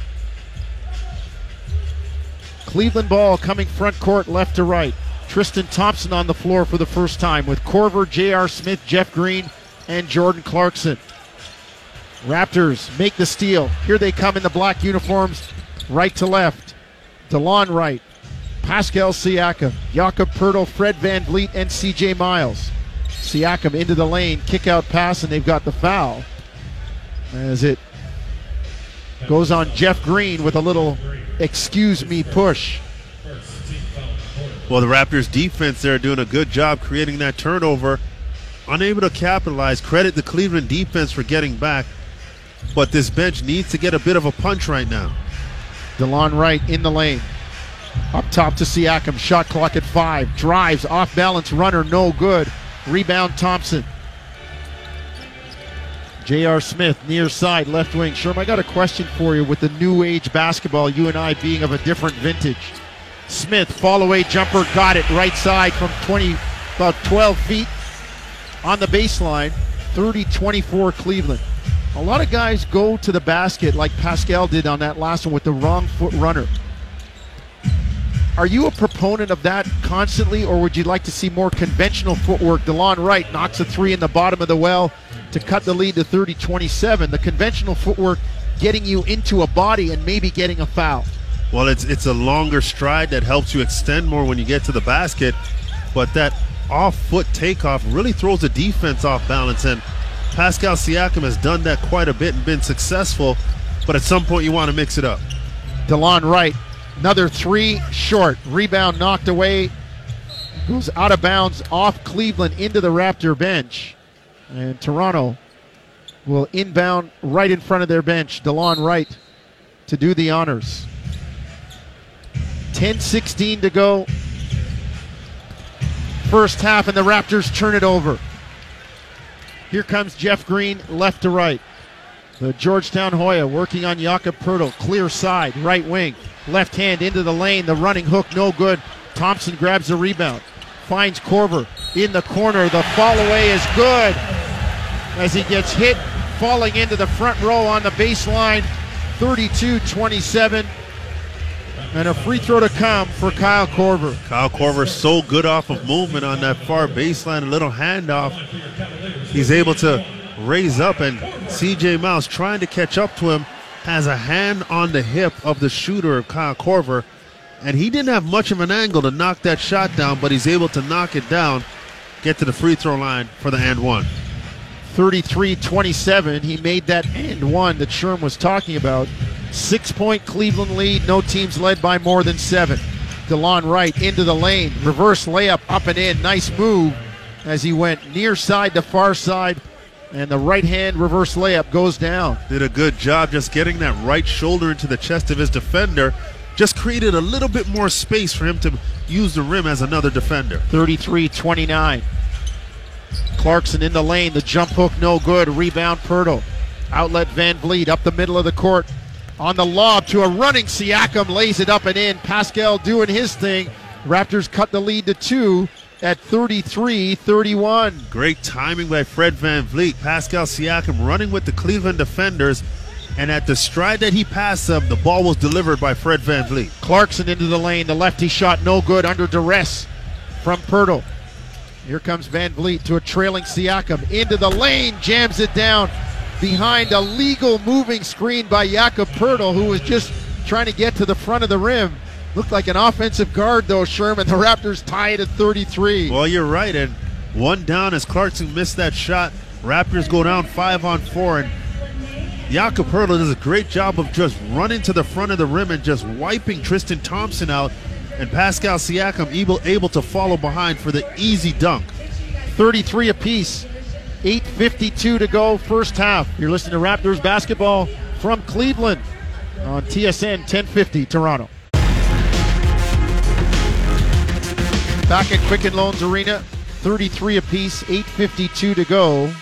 Cleveland ball coming front court left to right. Tristan Thompson on the floor for the first time with Korver, J R. Smith, Jeff Green, and Jordan Clarkson. Raptors make the steal. Here they come in the black uniforms, right to left. DeLon Wright, Pascal Siakam, Jakob Poeltl, Fred Van Vliet, and C J Miles. Siakam into the lane, kick out pass, and they've got the foul. As it goes on Jeff Green with a little excuse me push. Well, the Raptors defense there doing a good job creating that turnover. Unable to capitalize. Credit the Cleveland defense for getting back. But this bench needs to get a bit of a punch right now. DeLon Wright in the lane. Up top to Siakam. Shot clock at five. Drives. Off balance runner. No good. Rebound Thompson. J R. Smith near side left wing. Sherm, I got a question for you with the new age basketball, you and I being of a different vintage. Smith, fall away jumper, got it right side from twenty, about twelve feet on the baseline. thirty twenty-four Cleveland. A lot of guys go to the basket like Pascal did on that last one with the wrong foot runner. Are you a proponent of that constantly, or would you like to see more conventional footwork? DeLon Wright knocks a three in the bottom of the well to cut the lead to thirty twenty-seven. The conventional footwork getting you into a body and maybe getting a foul. Well, it's it's a longer stride that helps you extend more when you get to the basket, but that off-foot takeoff really throws the defense off balance, and Pascal Siakam has done that quite a bit and been successful, but at some point you want to mix it up. DeLon Wright, another three short. Rebound knocked away. Goes out of bounds off Cleveland into the Raptor bench. And Toronto will inbound right in front of their bench. DeLon Wright to do the honors. ten sixteen to go. First half, and the Raptors turn it over. Here comes Jeff Green, left to right. The Georgetown Hoya working on Jakob Poeltl. Clear side, right wing. Left hand into the lane. The running hook, no good. Thompson grabs the rebound. Finds Korver in the corner. The fall away is good as he gets hit, falling into the front row on the baseline. thirty-two twenty-seven. And a free throw to come for Kyle Korver. Kyle Korver so good off of movement on that far baseline, a little handoff. He's able to raise up, and C J Miles trying to catch up to him, has a hand on the hip of the shooter, Kyle Korver, and he didn't have much of an angle to knock that shot down, but he's able to knock it down, get to the free throw line for the and one. thirty-three twenty-seven. He made that and one that Sherm was talking about. Six-point Cleveland lead. No teams led by more than seven. DeLon Wright into the lane. Reverse layup up and in. Nice move as he went near side to far side. And the right-hand reverse layup goes down. Did a good job just getting that right shoulder into the chest of his defender. Just created a little bit more space for him to use the rim as another defender. thirty-three twenty-nine. Clarkson in the lane. The jump hook no good. Rebound Pirtle. Outlet Van Vliet up the middle of the court. On the lob to a running Siakam. Lays it up and in. Pascal doing his thing. Raptors cut the lead to two at thirty-three thirty-one. Great timing by Fred Van Vliet. Pascal Siakam running with the Cleveland defenders. And at the stride that he passed them, the ball was delivered by Fred Van Vliet. Clarkson into the lane. The lefty shot no good under duress from Pirtle. Here comes Van Vliet to a trailing Siakam. Into the lane. Jams it down behind a legal moving screen by Jakob Pirtle, who was just trying to get to the front of the rim. Looked like an offensive guard, though, Sherman. The Raptors tie it at thirty-three. Well, you're right. And one down as Clarkson missed that shot. Raptors go down five on four. And Jakob Pirtle does a great job of just running to the front of the rim and just wiping Tristan Thompson out. And Pascal Siakam able, able to follow behind for the easy dunk. thirty-three apiece. eight fifty-two to go, first half. You're listening to Raptors basketball from Cleveland on T S N ten fifty Toronto. Back at Quicken Loans Arena, thirty-three apiece, eight fifty-two to go.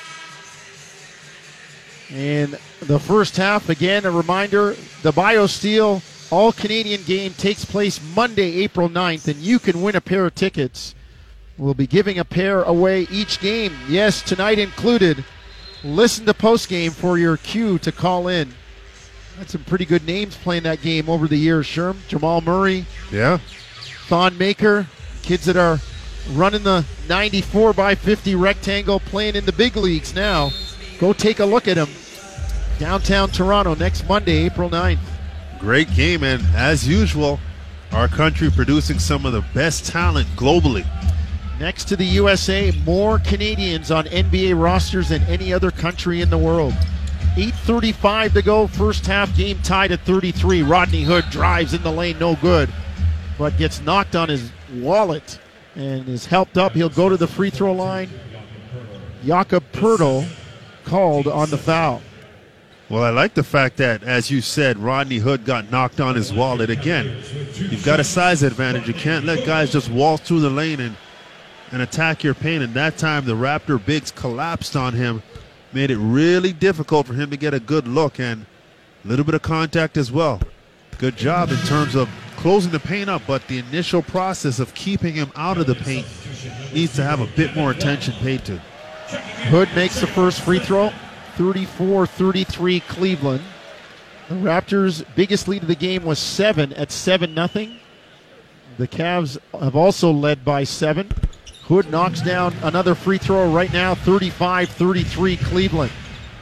And the first half, again, a reminder, the BioSteel All-Canadian game takes place Monday, April ninth, and you can win a pair of tickets. We'll be giving a pair away each game. Yes, tonight included. Listen to postgame for your cue to call in. Had some pretty good names playing that game over the years, Sherm. Jamal Murray. Yeah. Thon Maker. Kids that are running the ninety-four by fifty rectangle, playing in the big leagues now. Go take a look at them. Downtown Toronto next Monday, April ninth. Great game, and as usual, our country producing some of the best talent globally. Next to the U S A, more Canadians on N B A rosters than any other country in the world. eight thirty-five to go, first half, game tied at thirty-three. Rodney Hood drives in the lane, no good, but gets knocked on his wallet and is helped up. He'll go to the free throw line. Jakob Pirtle called on the foul. Well, I like the fact that, as you said, Rodney Hood got knocked on his wallet. Again, you've got a size advantage. You can't let guys just waltz through the lane and, and attack your paint. And that time, the Raptor bigs collapsed on him, made it really difficult for him to get a good look, and a little bit of contact as well. Good job in terms of closing the paint up, but the initial process of keeping him out of the paint needs to have a bit more attention paid to. Hood makes the first free throw. thirty-four thirty-three Cleveland. The Raptors' biggest lead of the game was seven at seven nothing. The Cavs have also led by seven. Hood knocks down another free throw right now, thirty-five thirty-three Cleveland.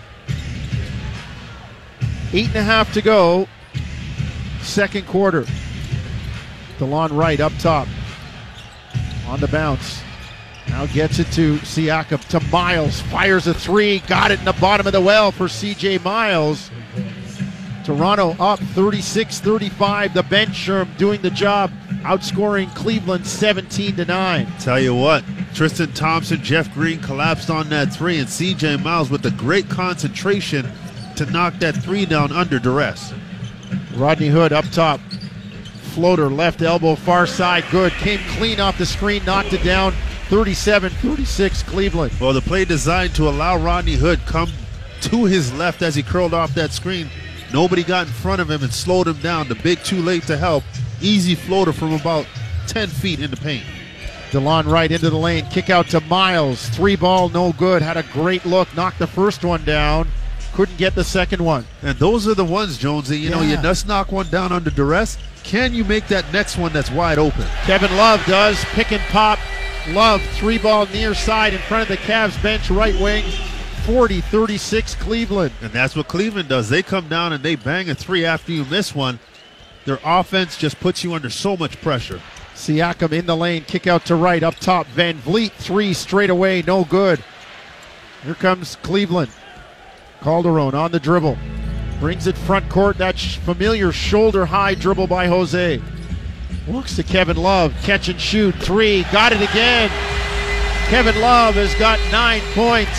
Eight and a half to go. Second quarter. DeLon Wright up top. On the bounce. Now gets it to Siakam, to Miles. Fires a three. Got it in the bottom of the well for C J Miles. Toronto up thirty-six thirty-five. The bench, Sherm, doing the job, outscoring Cleveland seventeen to nine. Tell you what, Tristan Thompson, Jeff Green collapsed on that three, and C J Miles with the great concentration to knock that three down under duress. Rodney Hood up top. Floater, left elbow, far side, good. Came clean off the screen, knocked it down. thirty-seven thirty-six Cleveland. Well, the play designed to allow Rodney Hood come to his left as he curled off that screen. Nobody got in front of him and slowed him down. The big too late to help. Easy floater from about ten feet in the paint. DeLon Wright into the lane. Kick out to Miles. Three ball, no good. Had a great look. Knocked the first one down. Couldn't get the second one. And those are the ones, Jonesy. You yeah. know, you just knock one down under duress. Can you make that next one that's wide open? Kevin Love does. Pick and pop. Love, three ball near side in front of the Cavs bench, right wing. forty thirty-six Cleveland. And that's what Cleveland does. They come down and they bang a three after you miss one. Their offense just puts you under so much pressure. Siakam in the lane, kick out to right, up top. Van Vliet, three straight away, no good. Here comes Cleveland. Calderon on the dribble. Brings it front court, that sh- familiar shoulder-high dribble by Jose. Looks to Kevin Love, catch and shoot, three, got it again. Kevin Love has got nine points.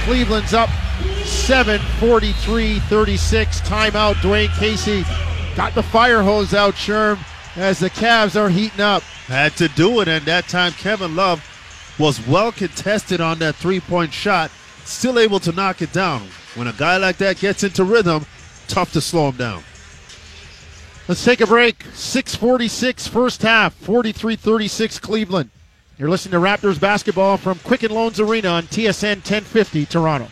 Cleveland's up seven, forty-three thirty-six. Timeout. Dwayne Casey got the fire hose out, Sherm, as the Cavs are heating up. Had to do it, and that time Kevin Love was well contested on that three-point shot, still able to knock it down. When a guy like that gets into rhythm, tough to slow him down. Let's take a break. six forty-six first half, forty-three thirty-six Cleveland. You're listening to Raptors basketball from Quicken Loans Arena on T S N ten fifty Toronto.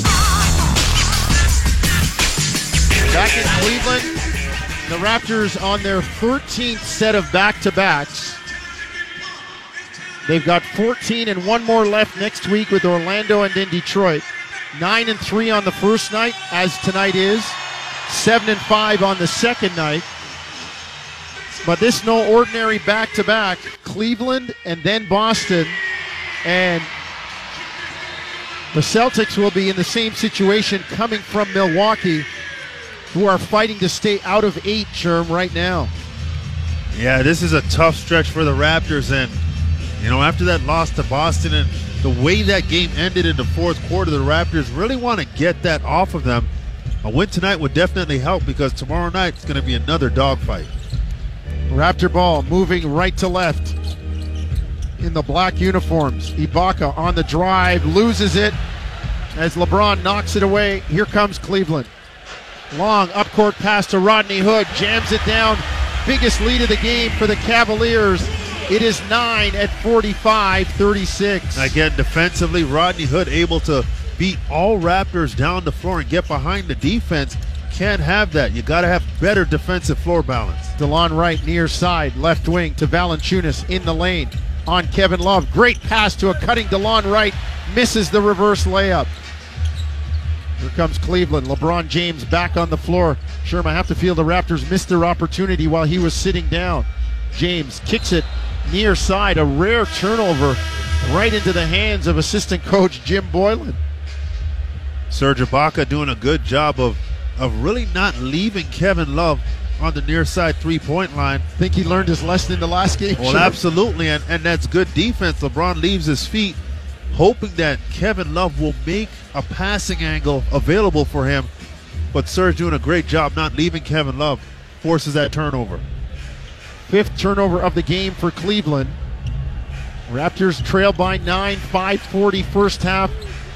Back in Cleveland, the Raptors on their thirteenth set of back-to-backs. They've got fourteen and one more left next week with Orlando and then Detroit. nine and three on the first night, as tonight is. seven and five on the second night. But this no ordinary back-to-back. Cleveland and then Boston. And the Celtics will be in the same situation coming from Milwaukee, who are fighting to stay out of eight, Sherm, right now. Yeah, this is a tough stretch for the Raptors, and you know, after that loss to Boston and the way that game ended in the fourth quarter, the Raptors really want to get that off of them. A win tonight would definitely help because tomorrow night it's going to be another dogfight. Raptor ball moving right to left in the black uniforms. Ibaka on the drive, loses it as LeBron knocks it away. Here comes Cleveland. Long up-court pass to Rodney Hood, jams it down. Biggest lead of the game for the Cavaliers. It is nine at forty-five thirty-six. Again, defensively, Rodney Hood able to beat all Raptors down the floor and get behind the defense. Can't have that. You got to have better defensive floor balance. DeLon Wright near side, left wing to Valanciunas in the lane on Kevin Love. Great pass to a cutting DeLon Wright. Misses the reverse layup. Here comes Cleveland. LeBron James back on the floor. Sherm, I have to feel the Raptors missed their opportunity while he was sitting down. James kicks it near side. A rare turnover right into the hands of assistant coach Jim Boylan. Serge Ibaka doing a good job of, of really not leaving Kevin Love on the near side three-point line. Think he learned his lesson in the last game? Well, Sure. absolutely, and, and that's good defense. LeBron leaves his feet, hoping that Kevin Love will make a passing angle available for him. But Serge doing a great job not leaving Kevin Love, forces that turnover. Fifth turnover of the game for Cleveland. Raptors trail by nine, five forty first half.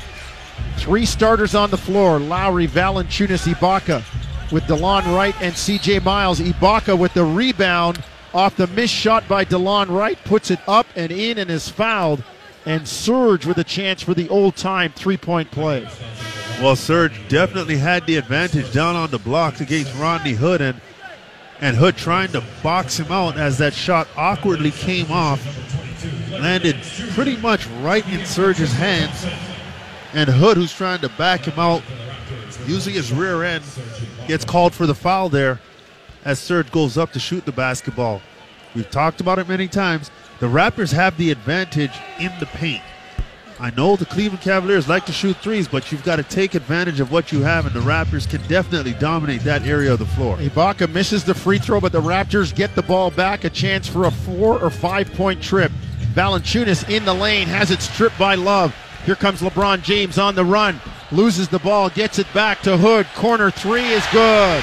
Three starters on the floor. Lowry, Valanciunas, Ibaka with DeLon Wright and C J Miles. Ibaka with the rebound off the missed shot by DeLon Wright. Puts it up and in and is fouled. And Serge with a chance for the old-time three-point play. Well, Serge definitely had the advantage down on the block against Rodney Hood, and and Hood trying to box him out as that shot awkwardly came off. Landed pretty much right in Serge's hands. And Hood, who's trying to back him out, using his rear end, gets called for the foul there as Serge goes up to shoot the basketball. We've talked about it many times. The Raptors have the advantage in the paint. I know the Cleveland Cavaliers like to shoot threes, but you've got to take advantage of what you have, and the Raptors can definitely dominate that area of the floor. Ibaka misses the free throw, but the Raptors get the ball back. A chance for a four or five point trip. Valanciunas in the lane, has it stripped by Love. Here comes LeBron James on the run. Loses the ball, gets it back to Hood. Corner three is good.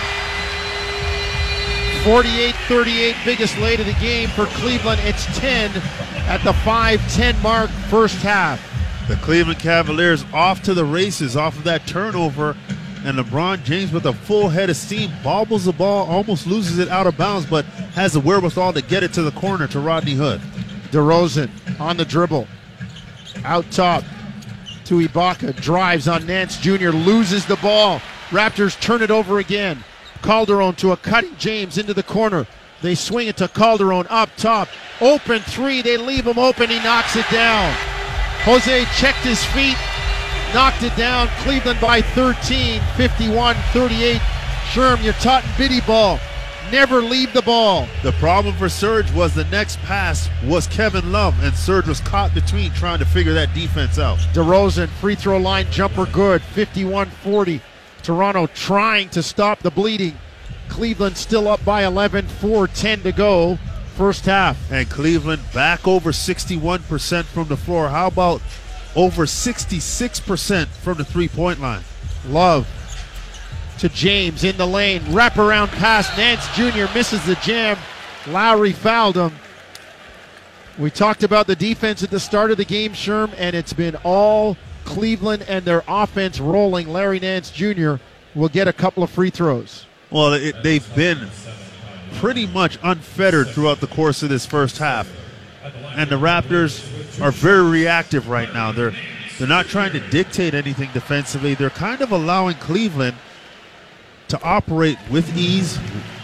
forty-eight thirty-eight, biggest lead of the game for Cleveland. It's ten at the five ten mark, first half. The Cleveland Cavaliers off to the races off of that turnover, and LeBron James with a full head of steam bobbles the ball, almost loses it out of bounds, but has the wherewithal to get it to the corner to Rodney Hood. DeRozan on the dribble. Out top to Ibaka. Drives on Nance Junior Loses the ball. Raptors turn it over again. Calderon to a cutting James into the corner. They swing it to Calderon up top. Open three. They leave him open. He knocks it down. Jose checked his feet. Knocked it down. Cleveland by thirteen. fifty-one thirty-eight. Sherm, you're taught in biddy ball. Never leave the ball. The problem for Serge was the next pass was Kevin Love, and Serge was caught between trying to figure that defense out. DeRozan, free throw line jumper good. fifty-one forty. Toronto trying to stop the bleeding. Cleveland still up by eleven. four ten to go. First half. And Cleveland back over sixty-one percent from the floor. How about over sixty-six percent from the three-point line. Love to James in the lane. Wraparound pass. Nance Junior misses the jam. Lowry fouled him. We talked about the defense at the start of the game, Sherm, and it's been all Cleveland and their offense rolling. Larry Nance Junior will get a couple of free throws. Well, it, they've been pretty much unfettered throughout the course of this first half. And the Raptors are very reactive right now. They're they're not trying to dictate anything defensively. They're kind of allowing Cleveland to operate with ease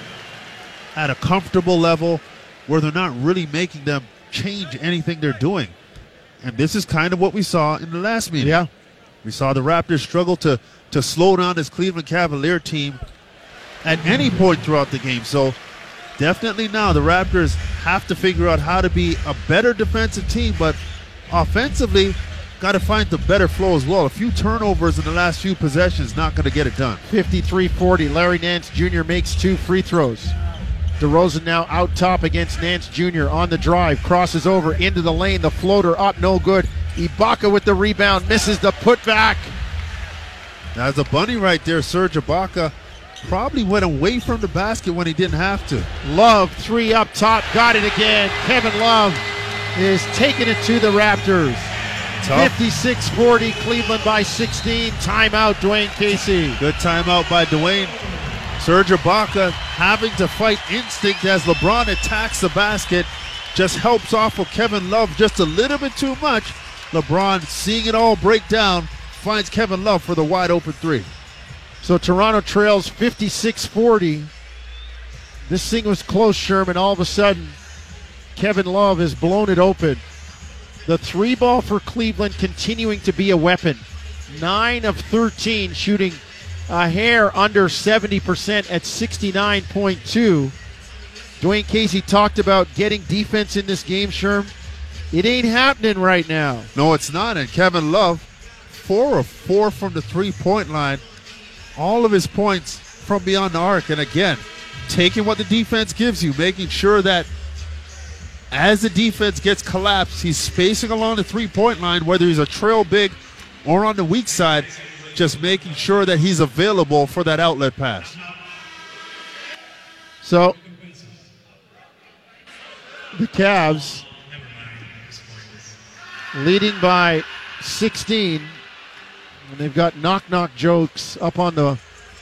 at a comfortable level where they're not really making them change anything they're doing. And this is kind of what we saw in the last meeting. Yeah. We saw the Raptors struggle to, to slow down this Cleveland Cavalier team at any point throughout the game. So definitely now the Raptors have to figure out how to be a better defensive team, but offensively, got to find the better flow as well. A few turnovers in the last few possessions, not going to get it done. fifty-three forty. Larry Nance Junior makes two free throws. DeRozan now out top against Nance Junior on the drive. Crosses over into the lane. The floater up, no good. Ibaka with the rebound. Misses the putback. That's a bunny right there. Serge Ibaka probably went away from the basket when he didn't have to. Love, three up top. Got it again. Kevin Love is taking it to the Raptors. Tough. fifty-six forty. Cleveland by sixteen. Timeout, Dwayne Casey. Good timeout by Dwayne. Serge Ibaka having to fight instinct as LeBron attacks the basket. Just helps off of Kevin Love just a little bit too much. LeBron, seeing it all break down, finds Kevin Love for the wide open three. So Toronto trails fifty-six forty. This thing was close, Sherman. All of a sudden, Kevin Love has blown it open. The three ball for Cleveland continuing to be a weapon. nine of thirteen, shooting a hair under seventy percent at sixty-nine point two. Dwayne Casey talked about getting defense in this game, Sherm. It ain't happening right now. No, it's not. And Kevin Love, four of four from the three-point line. All of his points from beyond the arc. And again, taking what the defense gives you, making sure that as the defense gets collapsed, he's spacing along the three-point line, whether he's a trail big or on the weak side, just making sure that he's available for that outlet pass. So, the Cavs leading by sixteen. And they've got knock-knock jokes up on the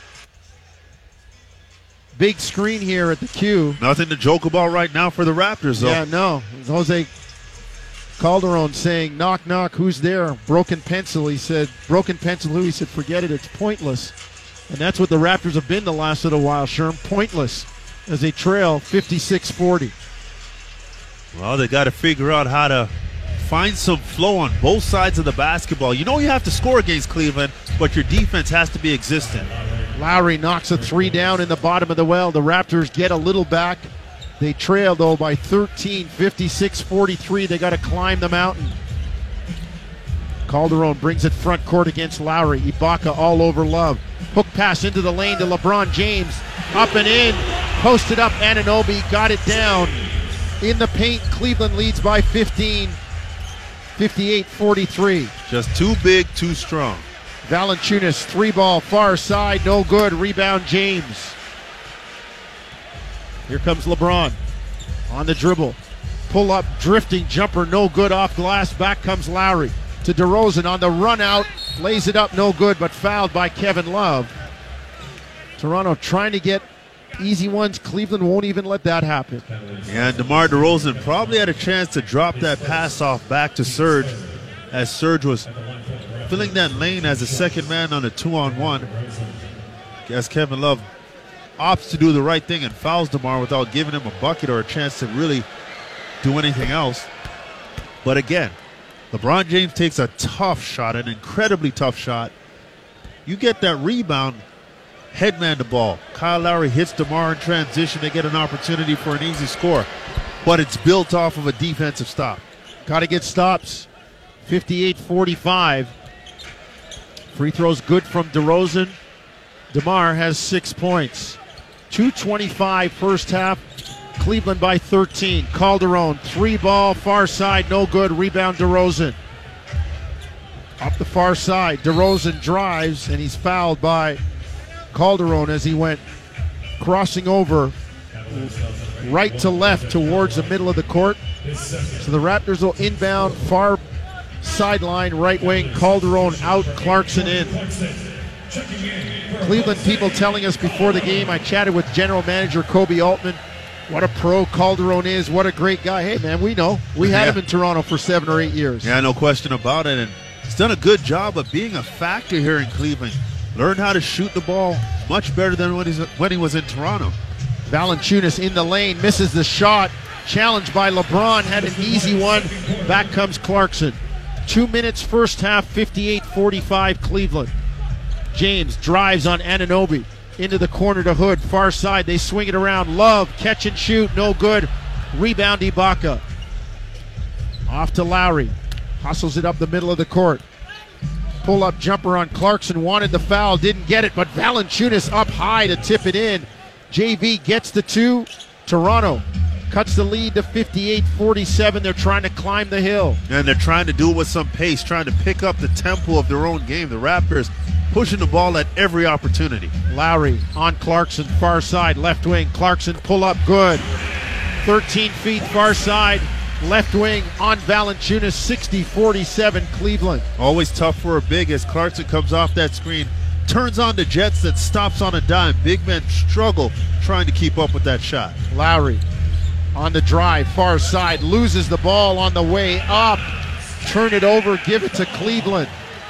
big screen here at the Q. Nothing to joke about right now for the Raptors, though. Yeah, no. Jose Calderon saying, knock, knock, who's there? Broken pencil. He said, broken pencil who? He said, forget it, it's pointless. And that's what the Raptors have been the last little while, Sherm. Pointless as they trail fifty-six forty. Well, they got to figure out how to find some flow on both sides of the basketball. You know you have to score against Cleveland, but your defense has to be existent. Lowry knocks a three down in the bottom of the well. The Raptors get a little back. They trail, though, by thirteen, fifty-six forty-three. They got to climb the mountain. Calderon brings it front court against Lowry. Ibaka all over Love. Hook pass into the lane to LeBron James. Up and in. Posted up Anunoby. Got it down. In the paint, Cleveland leads by fifteen. fifty-eight forty-three. Just too big, too strong. Valanciunas, three ball, far side, no good. Rebound, James. Here comes LeBron on the dribble. Pull up, drifting jumper, no good off glass. Back comes Lowry to DeRozan on the run out. Lays it up, no good, but fouled by Kevin Love. Toronto trying to get easy ones. Cleveland won't even let that happen. And DeMar DeRozan probably had a chance to drop that pass off back to Serge as Serge was filling that lane as a second man on a two-on-one. Guess Kevin Love opts to do the right thing and fouls DeMar without giving him a bucket or a chance to really do anything else. But again, LeBron James takes a tough shot, an incredibly tough shot. You get that rebound, headman the ball. Kyle Lowry hits DeMar in transition. They get an opportunity for an easy score. But it's built off of a defensive stop. Got to get stops. fifty-eight forty-five. Free throws good from DeRozan. DeMar has six points. two twenty-five first half. Cleveland by thirteen. Calderon, three ball, far side, no good. Rebound DeRozan. Up the far side, DeRozan drives, and he's fouled by Calderon as he went crossing over right to left towards the middle of the court. So the Raptors will inbound far sideline, right wing, Calderon out, Clarkson in. Cleveland people telling us before the game, I chatted with general manager Kobe Altman, what a pro Calderon is, what a great guy. Hey man, we know. We had Yeah. him in Toronto for seven or eight years. Yeah, no question about it. And he's done a good job of being a factor here in Cleveland. Learned how to shoot the ball much better than when, he's, when he was in Toronto. Valanciunas in the lane, misses the shot. Challenged by LeBron, had an easy one. Back comes Clarkson. Two minutes first half, fifty-eight forty-five Cleveland. James drives on Anunoby. Into the corner to Hood, far side. They swing it around. Love, catch and shoot, no good. Rebound Ibaka. Off to Lowry. Hustles it up the middle of the court. Pull-up jumper on Clarkson. Wanted the foul, didn't get it, but Valanciunas up high to tip it in. J V gets the two. Toronto cuts the lead to fifty-eight forty-seven. They're trying to climb the hill. And they're trying to do it with some pace, trying to pick up the tempo of their own game. The Raptors pushing the ball at every opportunity. Lowry on Clarkson, far side, left wing. Clarkson pull up, good. thirteen feet far side, left wing on Valanciunas, sixty forty-seven Cleveland. Always tough for a big as Clarkson comes off that screen, turns on the Jets that stops on a dime. Big men struggle trying to keep up with that shot. Lowry on the drive, far side, loses the ball on the way up. Turn it over, give it to Cleveland.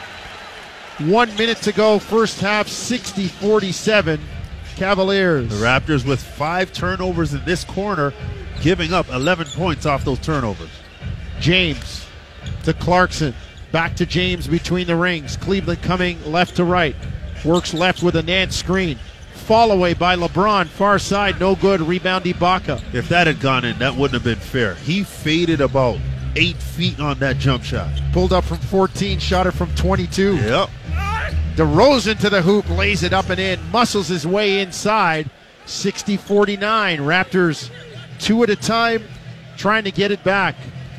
One minute to go, first half, sixty forty-seven Cavaliers. The Raptors with five turnovers in this corner, giving up eleven points off those turnovers. James to Clarkson. Back to James between the rings. Cleveland coming left to right. Works left with a Nance screen. Fall away by LeBron. Far side, no good. Rebound Ibaka. If that had gone in, that wouldn't have been fair. He faded about eight feet on that jump shot. Pulled up from fourteen, shot it from twenty-two. Yep. DeRozan to the hoop, lays it up and in. Muscles his way inside. sixty forty-nine. Raptors two at a time, trying to get it back.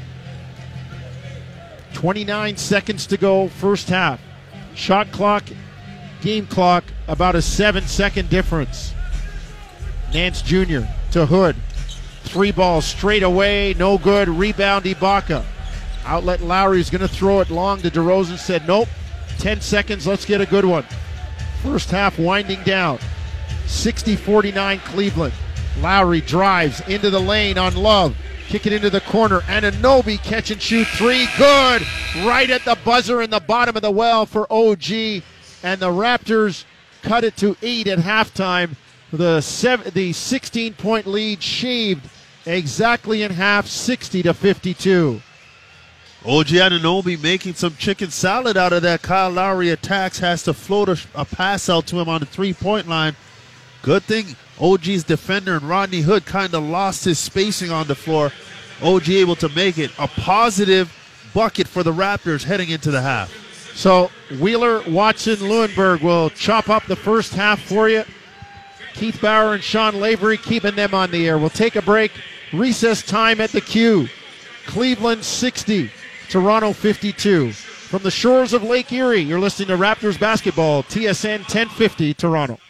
twenty-nine seconds to go, first half. Shot clock, game clock, about a seven-second difference. Nance Junior to Hood. Three balls straight away, no good. Rebound Ibaka. Outlet Lowry's going to throw it long to DeRozan. Said, nope, ten seconds, let's get a good one. First half winding down. sixty forty-nine Cleveland. Lowry drives into the lane on Love. Kick it into the corner. Anunoby catch and shoot three. Good. Right at the buzzer in the bottom of the well for O G. And the Raptors cut it to eight at halftime. The seven, the sixteen-point lead shaved exactly in half, sixty to fifty-two. O G Anunoby making some chicken salad out of that. Kyle Lowry attacks, has to float a, a pass out to him on the three-point line. Good thing O G's defender and Rodney Hood kind of lost his spacing on the floor. O G able to make it a positive bucket for the Raptors heading into the half. So Wheeler, Watson, Leuenberg will chop up the first half for you. Keith Bauer and Sean Lavery keeping them on the air. We'll take a break. Recess time at the Q. Cleveland sixty, Toronto fifty-two. From the shores of Lake Erie, you're listening to Raptors basketball, T S N ten fifty, Toronto.